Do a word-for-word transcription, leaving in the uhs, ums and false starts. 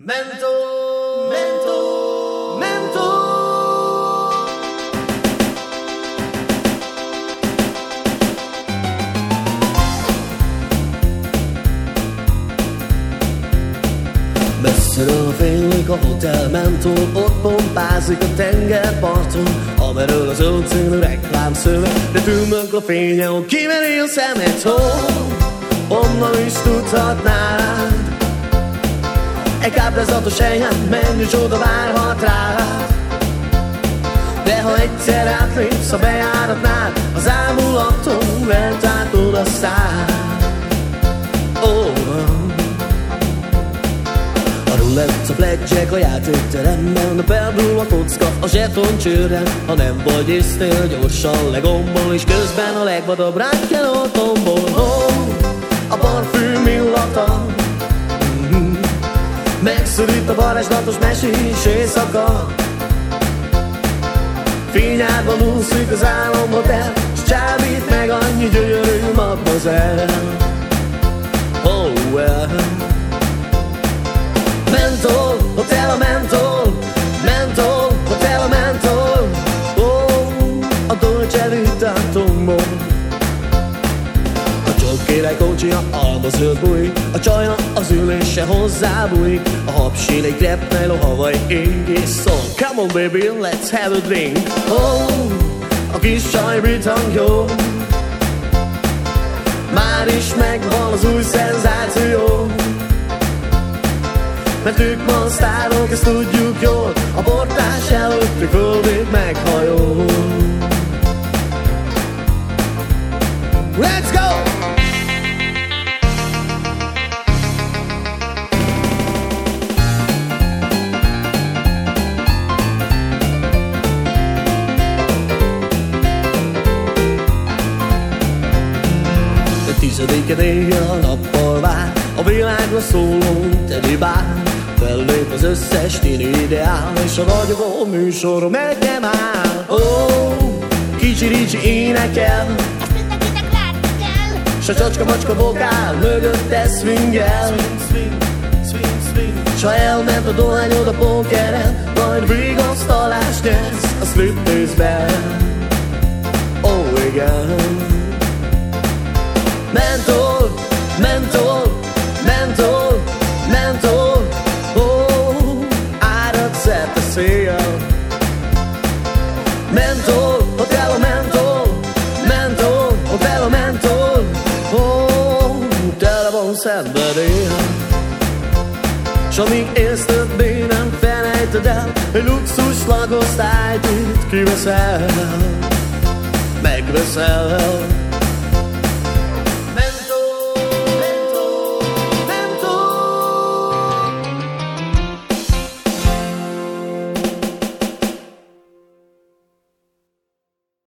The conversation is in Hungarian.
Mentol, mentol, mentol. Messziről fénylik a hotel mentol, ott pompázik a tengerparton, amerről az zöld színű reklám szöveg, de tűnök a fénye, hogy kiveri a szemet, hol, onnan is tudhatnád. Egy káprázatos helyen menj, csoda várhat rád. De ha egyszer átlépsz a bejáratnál, az ámulaton vert átod a szád. Oh. A roulette, a blackjack a játékteremben, a perdul a kocka, a zseton csőren. Ha nem vagy észnél, gyorsan legombol, és közben a legvadabb rád kell a tombol. Oh, a parfüm illata megszorít a varázslatos mesés éjszaka. Fényárban úszik az álomhotel, s csábít meg annyi gyönyörű mademoiselle. Oh well. Mentol, hotel a mentol, mentol, hotel a mentol. Oh, a Dolce Vita tombol. Király kocsia, alma zöld bújik, a csajna az ülése hozzábújik, a habsín egy kreppnel, a havai ég és szól. Come on baby, let's have a drink. Oh, a kis csaj brit hangja, már is megvan az új szenzáció. Mert ők ma sztárok, ezt tudjuk jól, a portás előttük földét meghajol. Let's go! Tizedike éjjel a nappal vár, a világra szóló teli bár. Fellép az összes tini ideál, és a ragyogó műsor meg nem áll. Ó, oh, kicsi-ricsi énekel, ezt mindenkinek látni kell. s a csacska-macska vokál mögötte swingel. S ha elment a dohányod a pókeren, majd vigasztalást nyersz a striptease-ben. Ó, oh, igen. Mentol, mentol, mentol, mentol. Oh, árad szerte szél. Mentol, hotel a mentol, mentol, hotel a mentol. Oh, tele van szenvedél. S amíg élsz többé nem felejted el, egy luxus lakosztályt itt kiveszel, megveszel.